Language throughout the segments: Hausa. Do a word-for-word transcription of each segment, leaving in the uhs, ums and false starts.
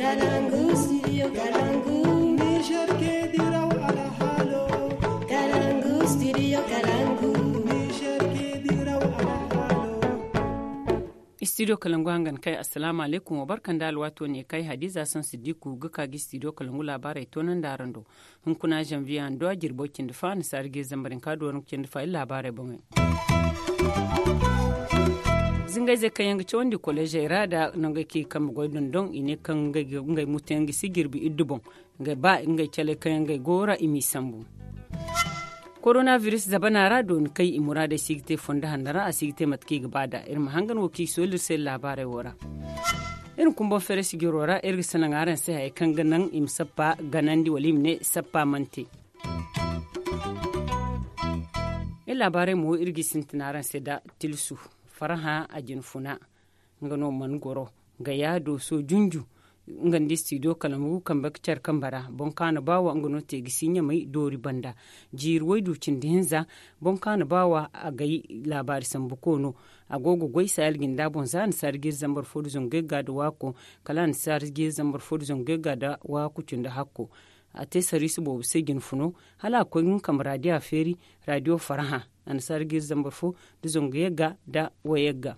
Kalangu, studio Kalangu. Niger ke diraw ala halo. Kalangu, studio Kalangu. Niger ke diraw ala halo. Studio Kalangu hangan kai assalamu alaikum wa barkan da alwato ne kai Hadiza san Siddiku guka gi studio Kalangu labarai tonan darando. Hun kuna janvier ando girbokin da fa ni sarge zambarin kaduwar kin da fa labarai bon. Zingai zai kan yanga cewa college irada nanga ke kam goydon don ine kan ngai ngai mutengi sigirbi idubon ngai ba ngai chale kan ngai gora imi sambu coronavirus zabana rado kai imurada sigte fonda handara a sigte matki gabada irma hangan woki solir sai labarai wora irin kumbo fere sigirora irgi sanangaran sai hay kan ganan im sappa ganandi walim ne sappa mante e labarai mu irgi sintinaran sai da tilsu faraha a jinfuna ngano man goro ga yado so junju ngandi studio Kalangu kan bakcar kan bara bon kana bawa ngano te gisinya mai dori banda jir waidu cindihinza bon kana bawa a gai labari sambukono agogo goi sayal ginda bon zan sargir zambar fodu zongega da wako kalan sargir zambar fodu zongega da wako cunda hakko a te sarisu bo segin funo hala ko ngin kam radio feri radio faraha an sargir zambar fo du zongega da wayega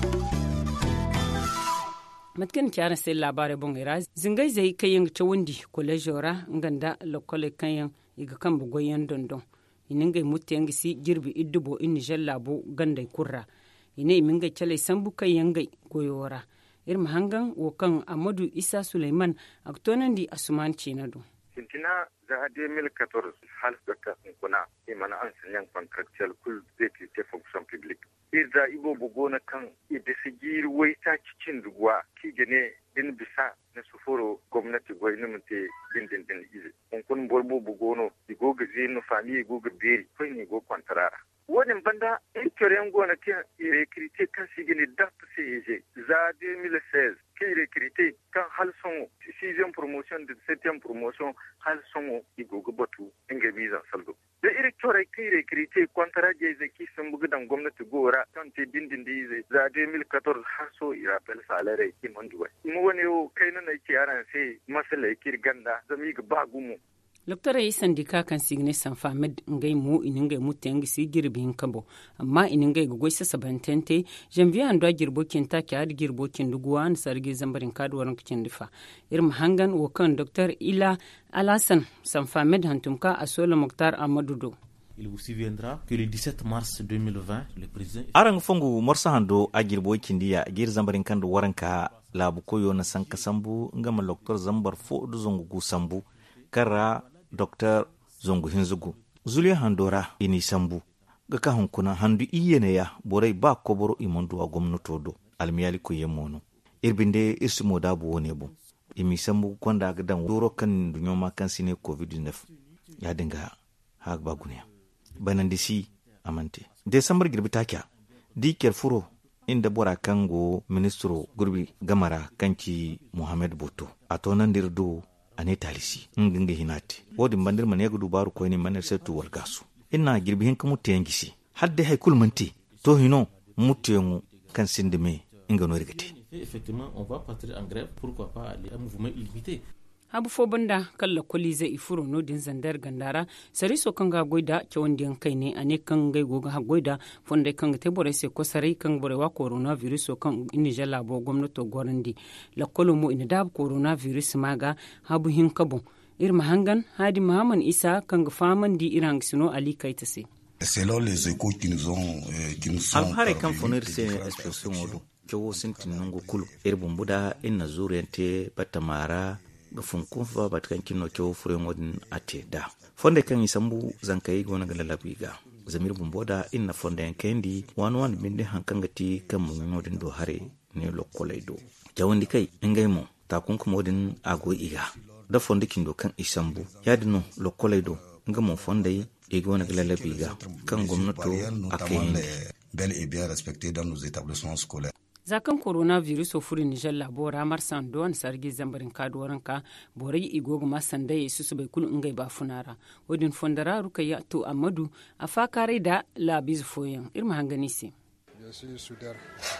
matkan kyara sai labarai bon ira zingai zai kayan tawundi kolejora nganda lokole kayan iga kan bugoyen dondon iningai mutengi si girbi iddubo inni jallabo gandai kurra ine iminga chale sambu kayan gai goyora irma hangan wokan Amadu Isa Suleiman aktonandi asuman cinado Sintina za deux mille quatorze hal da kuna imana an sanyan contractual kul député fonction publique irza ibo bugona kan ide sigir wai ta cikin duguwa ki gane din bisa na sufuro gwamnati gwai na mute din din din ize on kun borbo bugono igo gaze no fami igo gaberi kai ne go kontrara wannan banda in kyoren gona kan irekrite kan sigine dat seje za deux mille seize ki irekrite kan hal son sixième promotion de septième promotion hal son igo gabatu inga biza saldo da iri kyore ki irekrite kontrara je zaki sun bugudan gwamnati gora kan te din din dize za deux mille quatorze har so irapel salare ki manduwa mu wani kai nan yake yaran sai masala yake ganda zami ga bagumu Loktora yi sandika kan signe san famed ngai mu iningai mutengi si girbin kabo amma iningai gogoi sa sabantente janvier ando girbokin ta ki ad girbokin duguwan sargi zambarin kaduwaran kicin difa irin hangan wokan Dr Ila Alasan san famed hantumka a Solo Muktar Amadudo Il vous souviendra que le dix-sept mars deux mille vingt, le président... Arang fongu morsa hando agirbo kindiya agir zambarin kando waranka labu koyo na sanka sambu ngama Dr Zambar fo du zongu gu sambu kara Dr Zongu Hinzugu. Zulia handora ini sambu gaka hunkuna handu iyene ya borai ba koboro imondo wa gomnato do almiyali ko yemono irbinde ismo da bu wone bu imi sambu konda gadan doro kan dunyoma kan sine covid dix-neuf ya dinga hak ba gunya banandisi amante Desambar girbi takya diker furo inda bora kango ministro gurbi gamara kanki Muhammad Boto atonan dirdo ane talisi nginge hinati wodi bandir man yagudu baru ko ni maner setu wal gasu inna girbi hin kamu tengisi hadde hay kulmanti to hino mutengu kan sindime ingano rigati effectivement on va partir en grève pourquoi pas aller un mouvement illimité habu fo banda kala koli zai ifuro no din zandar gandara sari so kanga goida ke wandi an kai ne ane kan gai goga ha goida fonde kan te bore se ko sari kan bore wa coronavirus so kan ini jalla bo gwamnato gorandi la kolo mo ina dab coronavirus maga habu hin kabo irma hangan hadi Muhammad Isa kan ga faman di iran sino ali kaitase selon les échos qui nous ont euh, qui nous sont al hare kan fonir se expression odo kewo sintin ngo kulu irbum buda inna zuriyante batamara ga funkun fa batkan kinno kewo furen wadin ate da fonde kan isambu zankai gona ga lalabiga zamir bumboda inna fonde kendi wan wan binde hankan gati kan mun wadin do hare ne lokolaido jawandi kai ingai mo ta kunkum wadin ago iga da fonde kindo kan isambu yadino lokolaido ngamo fonde e gona ga lalabiga kan gwamnato akai bel et bien respecté dans nos établissements scolaires. Zakan coronavirus o furi Niger labora marsan don sargi zambarin kaduwaranka borai igogo masanda yesu su bai kul ngai ba funara odin fondara ruka ya to Amadu a fakare da labiz foyan irma hangani se. Je suis soudeur.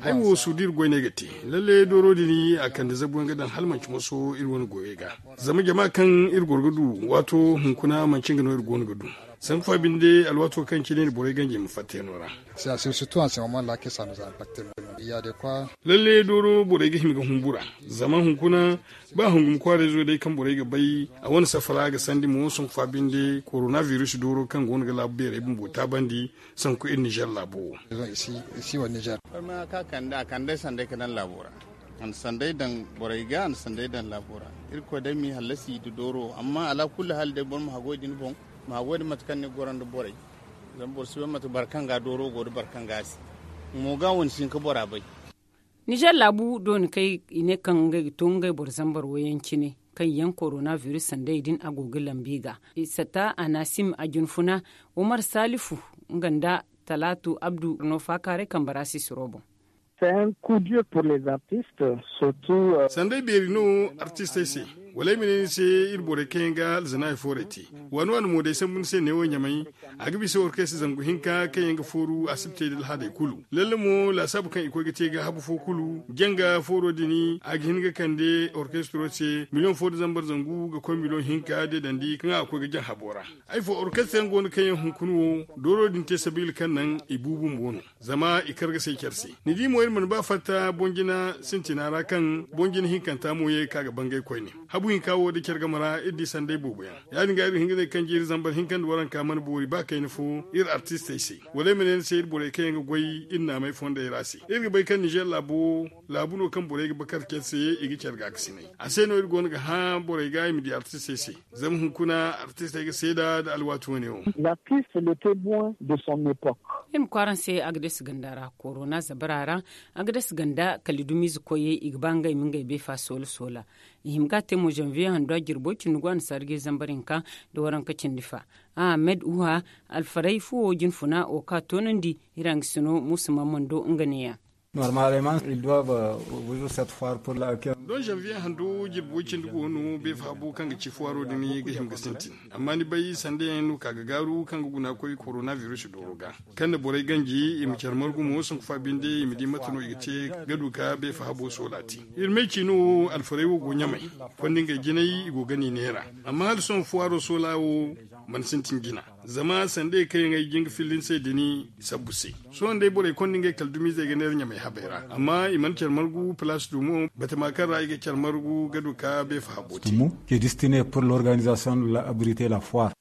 ai wo su dir goy negati lalle doro dini akan da zabuwan gadan halmanci maso irwon goye ga zama jama'a kan irgorgudu wato hunkuna mancin gano irgon gudu san fa binde alwato kan kine ne bore ganje mu fatte nora c'est surtout en ce moment là que ça nous a impacté. Il y a de quoi lalle doro bore ga himga humbura zaman hunkuna ba hungum kware zo dai kan bore ga bai a wani safara ga sandi mu sun fa binde coronavirus doro kan gon ga labere bun bota bandi san ku in Niger labo ici ici au Niger ma ka kanda kanda sande kan labora an sandai dan boraiga an sandai dan labora irko da mi halasi du doro amma ala kulli hal de bon ma hagodin bon ma hagodi matkan ne goran da borai zan bor suwe mata barkanga doro go da barkanga si mo ga won sin ka bora bai Niger labu don kai ine kan ga tonga bor zambar wayanci ne kan yan coronavirus sandai din agogo lambiga isata anasim ajunfuna Umar Salifu nganda Talatu Abdu no fakare kan barasi surobo. C'est un coup dur pour les artistes, surtout... Euh... Sandai berino artiste si. Wala mini se irbore kenga zana foreti. Wanu wanu mode sambun se ne wonya mai. Agbi se orkes zangu hinka kenga foru asipte dil hade kulu. Lalle mo la sabu kan iko gete ga habu fo kulu. Genga foro dini ag hinga kande orchestre se million fo zambar zangu ga ko million hinka de dandi kan ako ga jan habora. Ai fo orchestre ngon kan hunkunu doro din te sabil kan nan ibubu mbono. Zama ikarga sai kersi. Ni di mo man ba fata bongina sintinara kan bongina hinkanta mo ye kaga bangai koy ne. Abu hin kawo da kyar gamara iddi sandai bobo ya ya dinga irin hinga kan jiri zambar hinkan waran kaman bori ba kai nufo ir artiste sai wala menen sai bore kai ga goyi inna mai fonda irasi ir bai kan Niger labo labu no kan bore ga bakar ke sai igi kyar ga aksine a sai no ir gon ga ha bore ga mi di artiste sai zam hun kuna artiste ga sai da da alwatu ne o l'artiste le témoin de son époque im kwaran sai agdes gandara corona zabarara agdes ganda kalidumi koye igbanga minga be fa sol sola himga temo janvier hando girbo kinugwan sarge zambarinka da waran kacin difa ahmed uha alfarai fu jin funa o ka tonandi irang sino musamman mando nganiya Normalement, ils doivent ouvrir cette foire pour la... Don janvier hando jirbo kindugo no be fa bu kan ci foiro dini ga himga sintin amma ni bai sande nu kaga garu kan guna koi coronavirus doroga kan da borai ganji im charmar gumo sun fa binde im di matano igite gadu ka be fa bo solati irme kinu alfarai go nyamai fondin ga ginai go gani nera amma hal son foiro solawo man sintin gina zama sande kai ngai jing filin sai dini sabuse so ndai borai kondin ga kaldumi zai ga ner nyamai habera amma iman charmar gu place du mo batama kan rai ga charmar gu gadu ka be fa boti qui est destiné pour l'organisation de abriter la foire.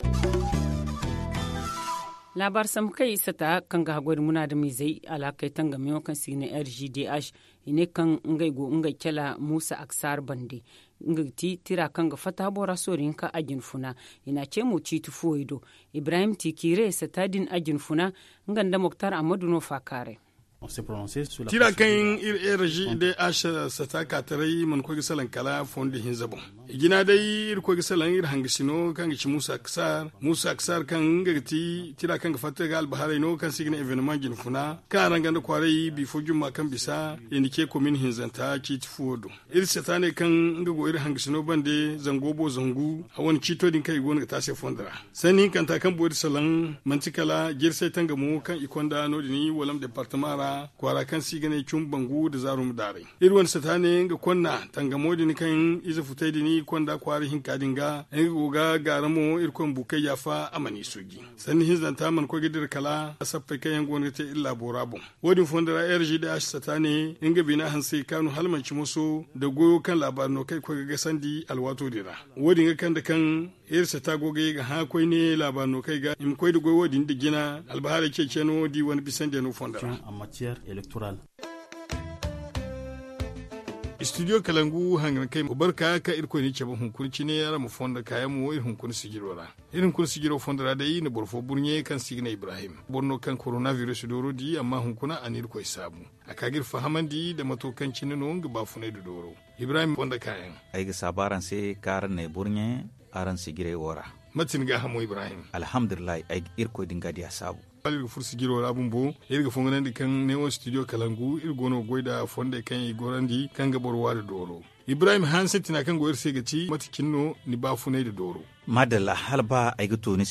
Labar sam kai sata kan ga hagwar muna da mai zai alakai tanga mai kan signa R G D H ine kan ngai go ngai kela Musa Aksar Bande ngai ti tira kan ga fata bora sorin ka ajin funa ina ce mu ci tufuido Ibrahim Tikire satadin ajin funa nganda Muktar Amadu no fakare. Tira kan ir R D H sata katarai man ko gisalan kala fondi hinzabon igina dai ir ko gisalan ir hangisino kan gici Musa Aksar Musa Aksar kan gati tira kan fatta gal bahare no kan signa evenement gin funa kan ranga da kwarai bi fo jumma kan bisa indike ko min hinzanta ci tifodo ir sata ne kan ngago ir hangisino bande zangobo zangu hawon cito din kai gon ta se fondara sani kan ta kan bo salan mantikala girse tanga mu kan ikonda no dini walam departement kwara kan sigane cun bangu da zarum dare irwan satane ga konna tanga modi ni kan iza futai dini konda kwari hin kadinga en goga garamo irkon bukai yafa amani sogi sanni hizanta man ko gidir kala asaffe kayan gonete illa borabon wodi fondara R G D H satane inga bina hansi kanu halmanci muso da goyo kan labarno kai ko ga sandi alwato dira wodi ga kan da kan irsa ta goge ga ha koi ne labarno kai ga im koi da goyo wodi da gina albahare ke keno di wani bisan da no fondara électorale. Studio Kalangu hangan kai barka ka irko ni ceba hunkunci ne yara mu fonda kayan mu irin hunkun sigirora irin kun sigiro fonda da yi na borfo burnye kan sigina Ibrahim borno kan coronavirus doro di amma hunkuna an irko isabu akagir fahamandi da matokan cinino ga bafune da doro Ibrahim fonda kayan ai ga sabaran sai karan ne burnye aran sigire wora matin ga hamo Ibrahim alhamdulillah ai irko dinga dia sabu alga fursi giro rabun bo irga fonganan di kan neon studio Kalangu irgono goida fonde kan igorandi kan ga borwa da doro Ibrahim Hansen tina kan goyar sai gaci matikin no ni bafune da doro madalla halba ai ga to ni sai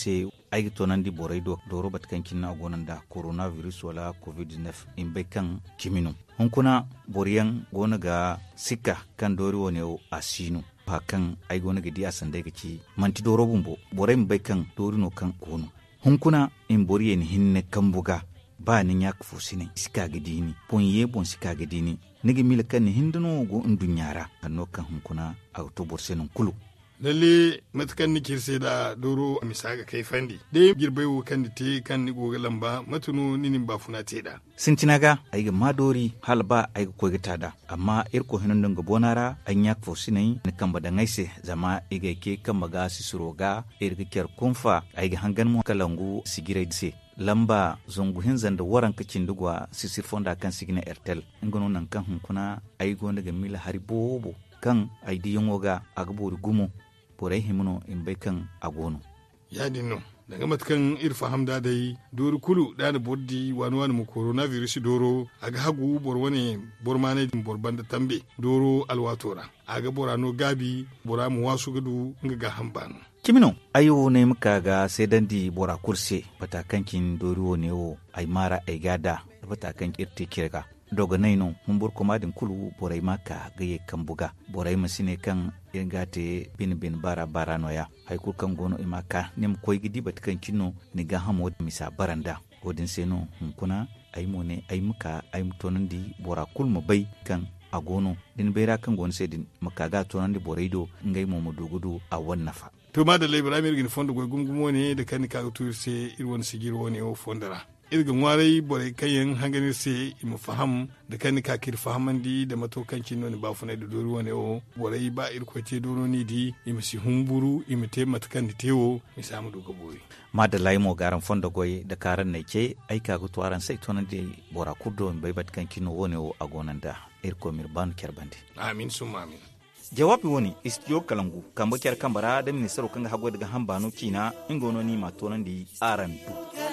ai tonan di borai do doro batkan kinna gonan da coronavirus wala covid nineteen in bai kan kimino hunkuna boriyan gona ga sika kan dori wone asinu pa kan ai gona ga dia sandai gaci manti doro bumbo borai bai kan dori no kan kono hunkuna in boriyen hinne kan buga ba nin ya kufu sine sika gidini pon ye bon sika gidini nigi milkan ni hindano go ndunyara kanno kan hunkuna a to borsenon kulu lalle matukan ni kirse da doro a misaga kai fandi dai girbai wo kan te kan ni goga lamba matunu ninin ba funa te da sintinaga aiga madori halba aiga koigita da amma irko hinon danga bonara an yak fo sinai ni kamba da ngaise zama iga ke kamba ga sisuroga irga ker kunfa aiga hangan mu kalangu sigirai dise lamba zongu hinzan da waran kacin dugwa sisir fonda kan sigina airtel ngono nan kan hunkuna aigo daga mila hari bobo kan aidi yongoga agbori gumo borai himuno in bai kan agono ya dinno daga matkan irfa hamda dai doro kulu da da boddi wani wani mu coronavirus doro aga hagu bor wani bor mane bor banda tambe doro alwatora aga borano gabi bora mu wasu gudu nga hambano kimino ayo ne muka ga sai dandi bora kurse patakankin doro ne o ai mara ai gada patakan irte kirga doga naino mun bor komadin kulu borai maka gaye kan buga borai masine kan irgate bin bin bara bara noya hay kul kan gono imaka nem koy gidi batkan kinno ni ga hamo misa baranda odin seno hun kuna ay mone ay muka ay mutonandi bora kul mo bay kan agono din beira kan gon sedin maka ga tonandi boraido ngai mo mudugudu a wannafa to ma da Ibrahim irgin fondo go gumgumo ne da kan ka turse irwon sigiro ne o fondara irgin warai bore kayan hanganin se imu faham da kan ka kir fahamandi da matokancin noni ba funa da doruwa ne o bore ba irko te doro ni di imu si humburu imu te matakan tewo mi samu doga bori ma da laimo garan fonda goye da karan ne ke aika gu tuwaran sai tonan de bora kurdo bai batkan kino wone o agonanda irko mirban kerbandi amin summa amin jawabi woni istiyo kalangu kamba kyar kambara da ministero kanga hago daga hambano kina ingono ni ma tonan di arandu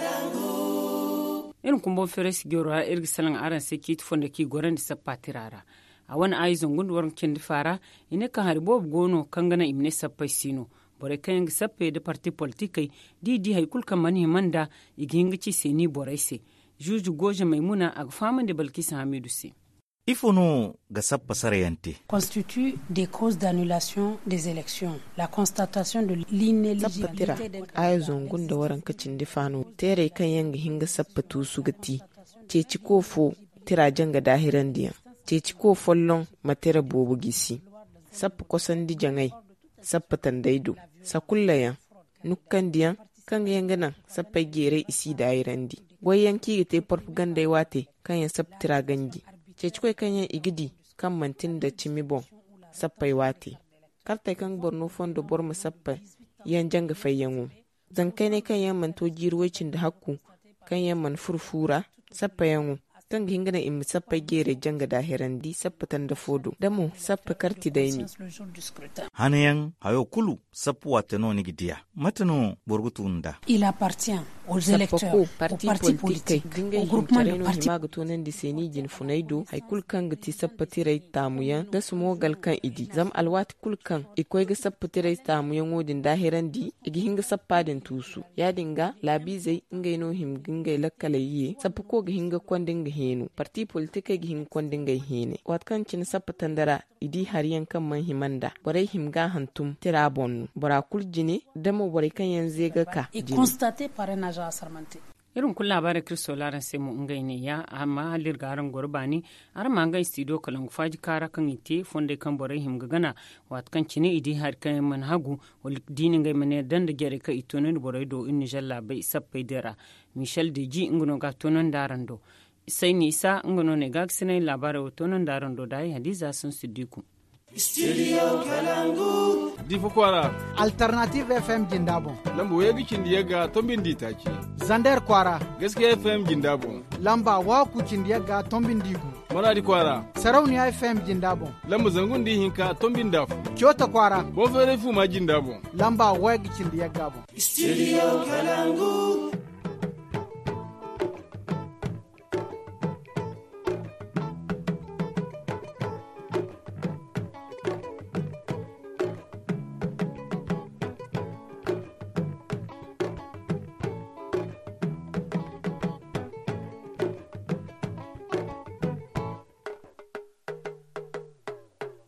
irin kumbon fere sigiyoro a irgi salan aran sai ki tufon da ki goran da sappa tirara a wani ayi zongun da warin kin fara ine kan hari bob gono kan gana imne sappa sino bore kan yangi sappe da parti politikai di di hay kulkan mani manda igi hingici seni bore se juju goje maimuna a faman da balkisa hamidu se ifono ga sappa sarayante constitue des causes d'annulation des élections la constatation de l'inéligibilité des ayo zongun da waran kacin difano tere kan yanga hinga sappa tusu gati ceci kofo tira janga dahiran diya ceci ko follon matera bobu gisi sappa kosan di jangai sappa tandaido sakullaya nukkan diya kan yanga nan sappa gere isi dahiran di goyen ki te propaganda wate kan ya sappa tira gangi ceci kwai kanyan igidi kan mantin da cimibon sappai wate kartai kan borno fondo borma sappai yan janga fayyanwo zankai ne kan yan manto jirwacin da hakku kan yan man furfura sappa yanwo kan hingana in sappa gere janga da herandi sappa tan da fodo damo sappa karti daimi hanayan hayo kulu sappa watano ni gidiya matano borgutunda il appartient aux électeurs aux partis politiques aux groupements de partis magatonen di seni jin funaido hay kulkan gati sappatirai tamuyan da su mogal kan idi zam alwati kulkan ikoi ga sappatirai tamuyan wodin dahiran di igi hinga sappadin tusu ya dinga labi zai ingai no him gingai lakkalaye sappa ko ga hinga kwandin ga henu parti politique ga hinga kwandin ga hene watkan cin sappatan dara idi hariyan kan man himanda borai himga hantum tira bonnu bora kuljine damo borai kan yanzu ga ka et constaté par un agent assermenté irin kun labarin kristo laran sai mu ngai ne ya amma halir garan gurbani ar ma ngai studio kalan faji kara kan ite fonde kan borai him gana wat kan cine idi har kan man hagu wal dini ngai mane dan da gere ka ito ne borai do in jalla bai sappe dera michel deji ngono ga tonon darando sai ni sa ngono ne ga sinai labarin tonon darando dai hadiza sun sidiku Studio Kalangu. Difu kwara. Alternative F M Jindabo. Lambo yegi kindiyaga tombin ditaki. Zander kwara. Gaskiya F M Jindabo. Lamba waku kindiyaga tombin digu. Maradi kwara. Sarauniya F M Jindabo. Lambo zangun di hinka tombin dafu. Kyota kwara. Bonfere fu ma Jindabo. Lamba wegi kindiyaga bo. Studio Kalangu.